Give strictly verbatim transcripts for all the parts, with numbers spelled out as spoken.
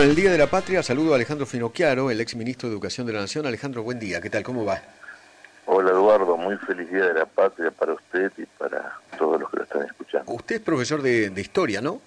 el Día de la Patria saludo a Alejandro Finocchiaro, el ex ministro de Educación de la Nación. Alejandro, buen día. ¿Qué tal? ¿Cómo va? Hola Eduardo, muy feliz Día de la Patria para usted y para todos los que lo están escuchando. Usted es profesor de, de Historia, ¿no?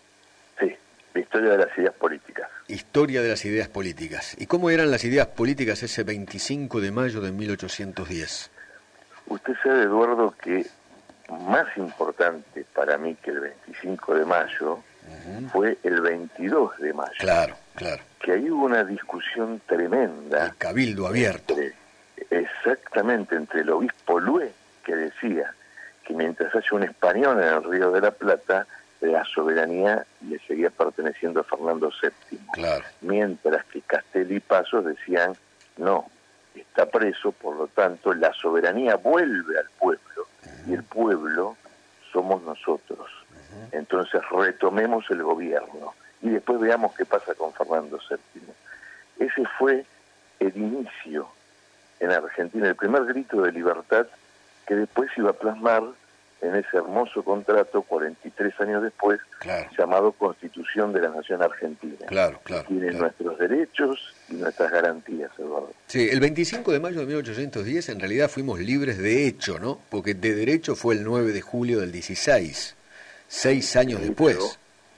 Sí, de Historia de las Ideas Políticas. Historia de las Ideas Políticas. ¿Y cómo eran las ideas políticas ese veinticinco de mayo de mil ochocientos diez? Usted sabe, Eduardo, que más importante para mí que el veinticinco de mayo uh-huh. fue el veintidós de mayo. Claro, claro. Que ahí hubo una discusión tremenda. El cabildo abierto. Entre, exactamente, entre el obispo Lué, que decía que mientras haya un español en el Río de la Plata, la soberanía le seguía perteneciendo a Fernando séptimo. Claro. Mientras que Castelli y Pazos decían, no, está preso, por lo tanto, la soberanía vuelve al pueblo, uh-huh. y el pueblo somos nosotros. Uh-huh. Entonces retomemos el gobierno y después veamos qué pasa con Fernando séptimo. Ese fue el inicio en Argentina, el primer grito de libertad que después iba a plasmar en ese hermoso contrato, cuarenta y tres años después, claro. llamado Constitución de la Nación Argentina. Claro, claro. Tiene claro. nuestros derechos y nuestras garantías, Eduardo. Sí, el veinticinco de mayo de mil ochocientos diez en realidad fuimos libres de hecho, ¿no? Porque de derecho fue el nueve de julio del dieciséis, seis años de después. Hecho,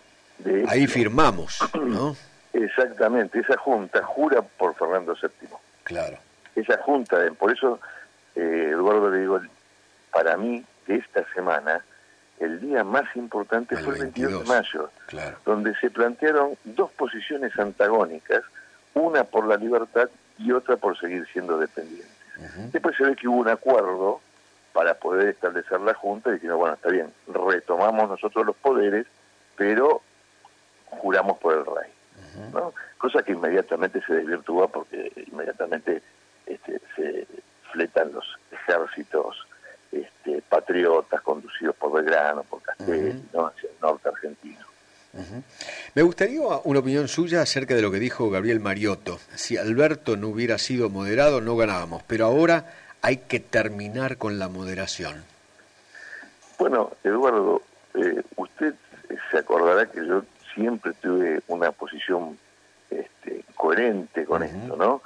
de hecho, ahí firmamos, ¿no? Exactamente, esa junta jura por Fernando séptimo. Claro. Esa junta, por eso, eh, Eduardo, le digo, para mí, de esta semana, el día más importante el fue el veintidós de mayo, claro. donde se plantearon dos posiciones antagónicas, una por la libertad y otra por seguir siendo dependientes. Uh-huh. Después se ve que hubo un acuerdo para poder establecer la Junta y diciendo, bueno, está bien, retomamos nosotros los poderes, pero juramos por el rey. Uh-huh. ¿No? Cosa que inmediatamente se desvirtúa porque inmediatamente este, se fletan los ejércitos Este, patriotas conducidos por Belgrano, por Castelli, uh-huh. ¿no? Hacia el norte argentino. Uh-huh. Me gustaría una opinión suya acerca de lo que dijo Gabriel Mariotto. Si Alberto no hubiera sido moderado, no ganábamos, pero ahora hay que terminar con la moderación. Bueno, Eduardo, eh, usted se acordará que yo siempre tuve una posición este, coherente con uh-huh. esto, ¿no?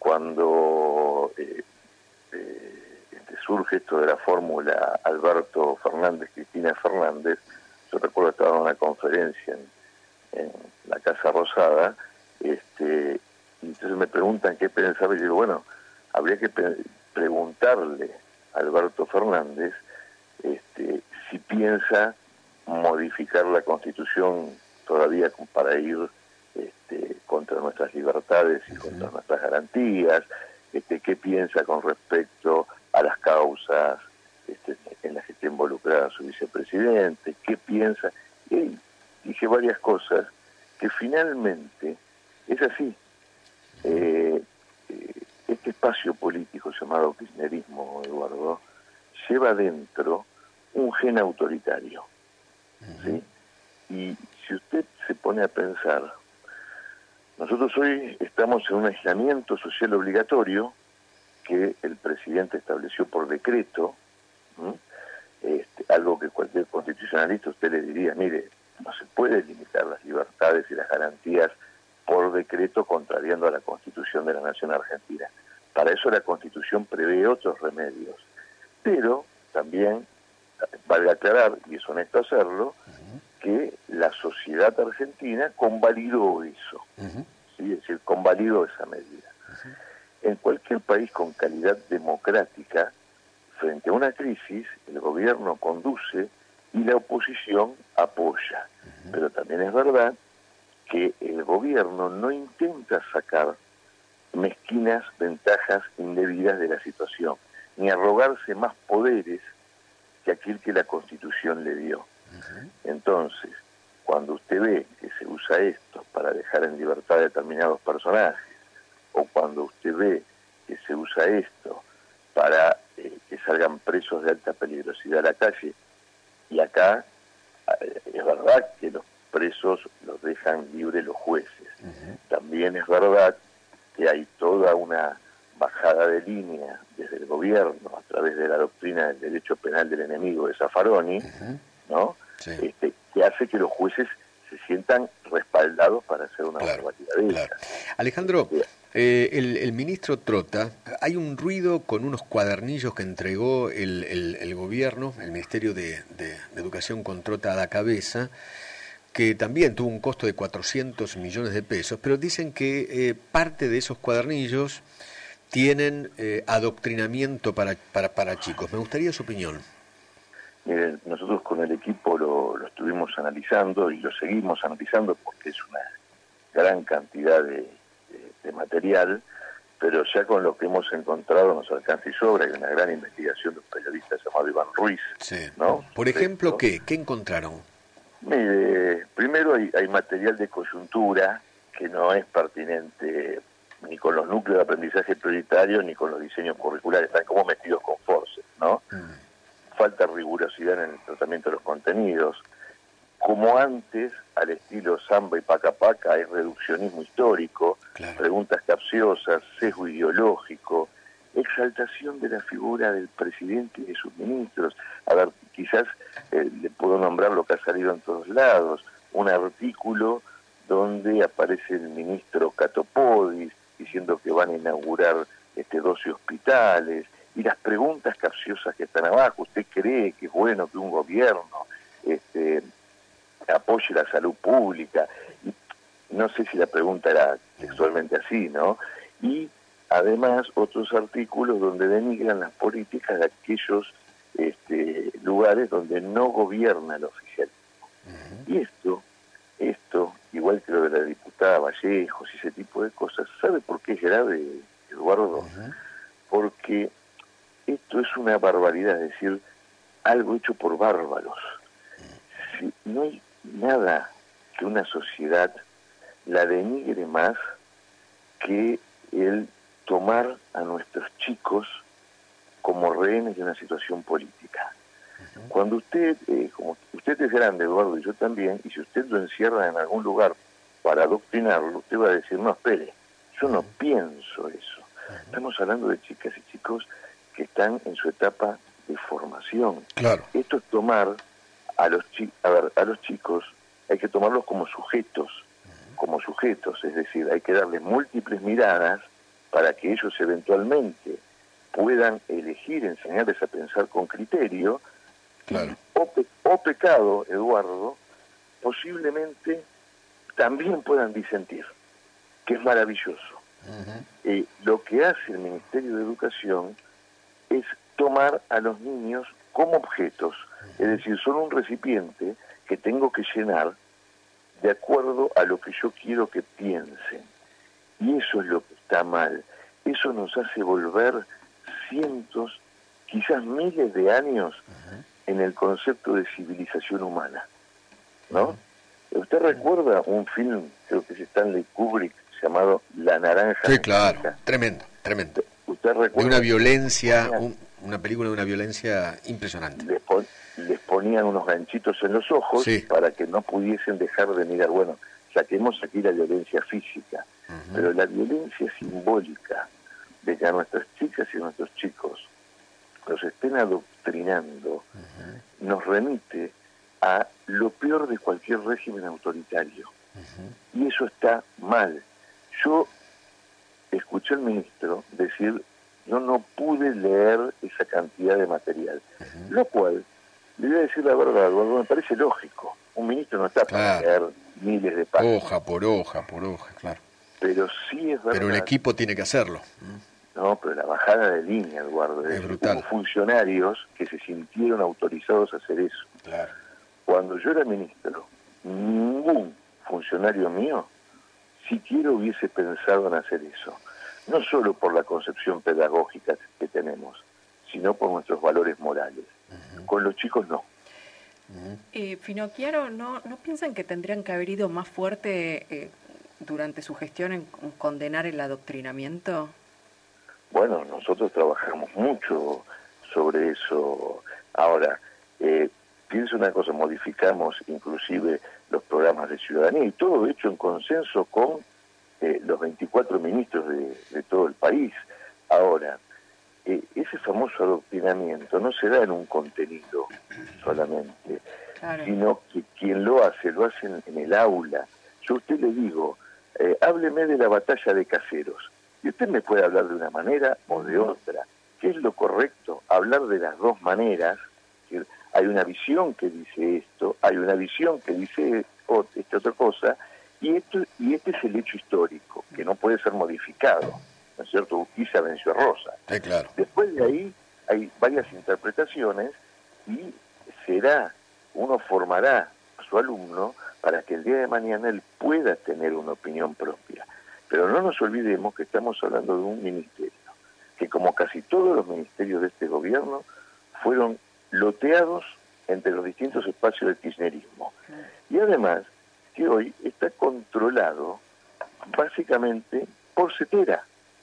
Cuando eh, eh, surge esto de la fórmula Alberto Fernández, Cristina Fernández, yo recuerdo que estaba en una conferencia en, en la Casa Rosada, este, y entonces me preguntan qué pensaba, y digo, bueno, habría que pre- preguntarle a Alberto Fernández este, si piensa modificar la Constitución todavía para ir este, contra nuestras libertades y contra nuestras garantías, este, qué piensa con respecto a las causas este, en las que está involucrada su vicepresidente, qué piensa. Y dije varias cosas que finalmente es así. Eh, eh, este espacio político llamado kirchnerismo, Eduardo, lleva dentro un gen autoritario. ¿Sí? Y si usted se pone a pensar, nosotros hoy estamos en un aislamiento social obligatorio que el presidente estableció por decreto, este, algo que cualquier constitucionalista usted le diría, mire, no se puede limitar las libertades y las garantías por decreto contrariando a la Constitución de la Nación Argentina. Para eso la Constitución prevé otros remedios. Pero también vale aclarar, y es honesto hacerlo, uh-huh. que la sociedad argentina convalidó eso, uh-huh. ¿sí? Es decir, convalidó esa medida. Uh-huh. En cualquier país con calidad democrática, frente a una crisis, el gobierno conduce y la oposición apoya. Uh-huh. Pero también es verdad que el gobierno no intenta sacar mezquinas ventajas indebidas de la situación, ni arrogarse más poderes que aquel que la Constitución le dio. Uh-huh. Entonces, cuando usted ve que se usa esto para dejar en libertad a determinados personajes, o cuando usted ve que se usa esto para eh, que salgan presos de alta peligrosidad a la calle, y acá eh, es verdad que los presos los dejan libres los jueces. Uh-huh. También es verdad que hay toda una bajada de línea desde el gobierno a través de la doctrina del derecho penal del enemigo de Zaffaroni, uh-huh. ¿no? Sí. Este, que hace que los jueces se sientan respaldados para hacer una claro, barbaridad de claro. esa. Alejandro, eh, el, el ministro Trota, hay un ruido con unos cuadernillos que entregó el, el, el gobierno, el Ministerio de, de, de Educación con Trota a la cabeza, que también tuvo un costo de cuatrocientos millones de pesos, pero dicen que eh, parte de esos cuadernillos tienen eh, adoctrinamiento para, para, para chicos. Me gustaría su opinión. Miren, nosotros con el equipo lo, lo estuvimos analizando y lo seguimos analizando porque es una gran cantidad de, de, de material, pero ya con lo que hemos encontrado nos alcanza y sobra. Hay una gran investigación de un periodista llamado Iván Ruiz. Sí. ¿No? Por ejemplo, Esto. ¿qué? ¿Qué encontraron? Mire, primero hay, hay material de coyuntura que no es pertinente ni con los núcleos de aprendizaje prioritario ni con los diseños curriculares, están como metidos con force, ¿no? Mm. Falta rigurosidad en el tratamiento de los contenidos. Como antes, al estilo samba y paca paca, hay reduccionismo histórico, claro. Preguntas capciosas, sesgo ideológico, exaltación de la figura del presidente y de sus ministros. A ver, quizás eh, le puedo nombrar lo que ha salido en todos lados, un artículo donde aparece el ministro Catopodis diciendo que van a inaugurar este, doce hospitales, y las preguntas capciosas que están abajo. ¿Usted cree que es bueno que un gobierno este, apoye la salud pública? Y no sé si la pregunta era textualmente así, ¿no? Y además otros artículos donde denigran las políticas de aquellos este, lugares donde no gobierna el oficialismo. Uh-huh. Y esto, esto, igual que lo de la diputada Vallejos y ese tipo de cosas, ¿sabe por qué es grave, Eduardo? Uh-huh. Porque esto es una barbaridad, es decir, algo hecho por bárbaros. Si no hay nada que una sociedad la denigre más que el tomar a nuestros chicos como rehenes de una situación política. Uh-huh. Cuando usted, eh, como usted es grande, Eduardo, y yo también, y si usted lo encierra en algún lugar para adoctrinarlo, usted va a decir, no, espere, yo no uh-huh. pienso eso. Uh-huh. Estamos hablando de chicas y chicos que están en su etapa de formación. Claro. Esto es tomar a los, chi- a ver, a los chicos, hay que tomarlos como sujetos, uh-huh. como sujetos, es decir, hay que darles múltiples miradas para que ellos eventualmente puedan elegir, enseñarles a pensar con criterio, claro. o, pe- o pecado, Eduardo, posiblemente también puedan disentir, que es maravilloso. Uh-huh. Eh, lo que hace el Ministerio de Educación es tomar a los niños como objetos, uh-huh. es decir, son un recipiente que tengo que llenar de acuerdo a lo que yo quiero que piensen. Y eso es lo que está mal. Eso nos hace volver cientos, quizás miles de años uh-huh. en el concepto de civilización humana, ¿no? Uh-huh. ¿Usted recuerda un film, creo que es Stanley Kubrick, llamado La Naranja? Sí, claro, tremendo, tremendo. ¿Usted recuerda? De una violencia, un, una película de una violencia impresionante. Les, pon, les ponían unos ganchitos en los ojos sí. para que no pudiesen dejar de mirar. Bueno, saquemos aquí la violencia física, uh-huh. pero la violencia simbólica de que a nuestras chicas y a nuestros chicos los estén adoctrinando, uh-huh. nos remite a lo peor de cualquier régimen autoritario. Uh-huh. Y eso está mal. Yo escuché al ministro decir, yo no pude leer esa cantidad de material, uh-huh. lo cual, le voy a decir la verdad, me parece lógico. Un ministro no está para claro. leer miles de páginas. Hoja por hoja, por hoja, claro. Pero sí es verdad. Pero el equipo tiene que hacerlo. No, pero la bajada de línea, Eduardo. Es, es brutal. Hubo funcionarios que se sintieron autorizados a hacer eso. Claro. Cuando yo era ministro, ningún funcionario mío siquiera hubiese pensado en hacer eso. No solo por la concepción pedagógica que tenemos, sino por nuestros valores morales. Uh-huh. Con los chicos no. Uh-huh. Eh, Finocchiaro, ¿no, ¿no piensan que tendrían que haber ido más fuerte eh, durante su gestión en condenar el adoctrinamiento? Bueno, nosotros trabajamos mucho sobre eso. Ahora, eh, pienso una cosa, modificamos inclusive los programas de ciudadanía y todo hecho en consenso con eh, los veinticuatro ministros de, de todo el país. Ahora, eh, ese famoso adoctrinamiento no se da en un contenido solamente, claro. sino que quien lo hace, lo hace en, en el aula. Yo a usted le digo, eh, hábleme de la batalla de Caseros, y usted me puede hablar de una manera o de otra. ¿Qué es lo correcto? Hablar de las dos maneras. Hay una visión que dice esto, hay una visión que dice esta otra cosa, y esto y este es el hecho histórico, que no puede ser modificado, ¿no es cierto? Urquiza venció a Rosa. Sí, claro. Después de ahí hay varias interpretaciones y será, uno formará a su alumno para que el día de mañana él pueda tener una opinión propia. Pero no nos olvidemos que estamos hablando de un ministerio, que como casi todos los ministerios de este gobierno, fueron loteados entre los distintos espacios del kirchnerismo. Y además, que hoy está controlado básicamente por Cetera,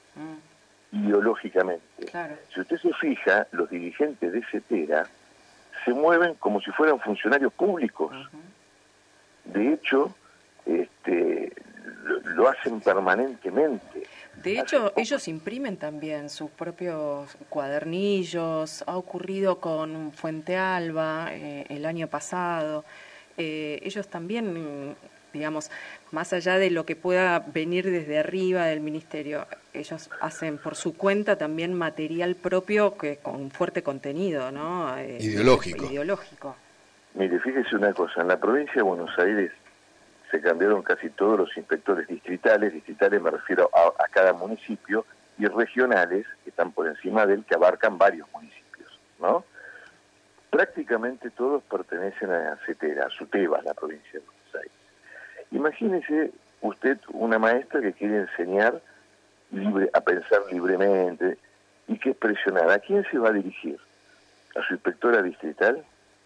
mm. ideológicamente. Claro. Si usted se fija, los dirigentes de Cetera se mueven como si fueran funcionarios públicos. Uh-huh. De hecho, este, lo, lo hacen permanentemente. De hecho, ellos imprimen también sus propios cuadernillos. Ha ocurrido con Fuente Alba eh, el año pasado. Eh, ellos también, digamos, más allá de lo que pueda venir desde arriba del ministerio, ellos hacen por su cuenta también material propio que con fuerte contenido, ¿no? Eh, ideológico. Ideológico. Mire, fíjese una cosa, en la provincia de Buenos Aires se cambiaron casi todos los inspectores distritales, distritales me refiero a, a cada municipio, y regionales, que están por encima de él, que abarcan varios municipios, ¿no? Prácticamente todos pertenecen a Cetera, a Suteba, la provincia de Buenos Aires. Imagínese usted una maestra que quiere enseñar libre, a pensar libremente y que es presionada. ¿A quién se va a dirigir? ¿A su inspectora distrital?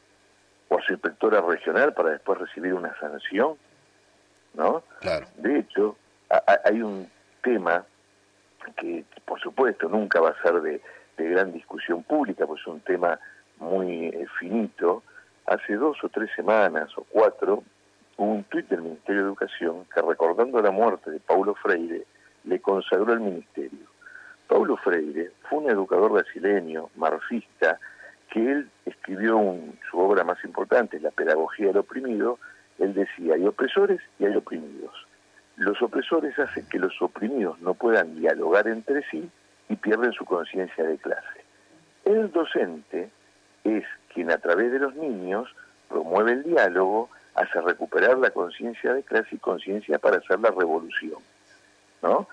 ¿O a su inspectora regional para después recibir una sanción? ¿No? Claro. De hecho, a, hay un tema que, por supuesto, nunca va a ser de, de gran discusión pública, pues es un tema muy eh, finito. Hace dos o tres semanas o cuatro, hubo un tuit del Ministerio de Educación que, recordando la muerte de Paulo Freire, le consagró el ministerio. Paulo Freire fue un educador brasileño, marxista, que él escribió un, su obra más importante, La pedagogía del oprimido. Él decía, hay opresores y hay oprimidos. Los opresores hacen que los oprimidos no puedan dialogar entre sí y pierden su conciencia de clase. El docente es quien a través de los niños promueve el diálogo, hace recuperar la conciencia de clase y conciencia para hacer la revolución, ¿no?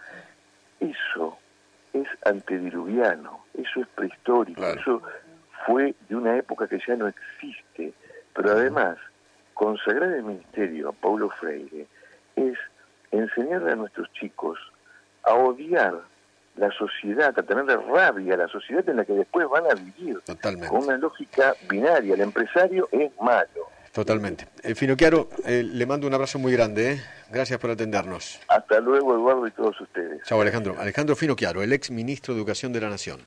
Eso es antediluviano, eso es prehistórico, claro. Eso fue de una época que ya no existe, pero además consagrar el ministerio a Paulo Freire es enseñarle a nuestros chicos a odiar la sociedad, a tenerle rabia a la sociedad en la que después van a vivir. Totalmente. Con una lógica binaria. El empresario es malo. Totalmente. Eh, Finocchiaro, eh, le mando un abrazo muy grande. ¿eh? Gracias por atendernos. Hasta luego, Eduardo, y todos ustedes. Chao, Alejandro. Alejandro Finocchiaro, el ex ministro de Educación de la Nación.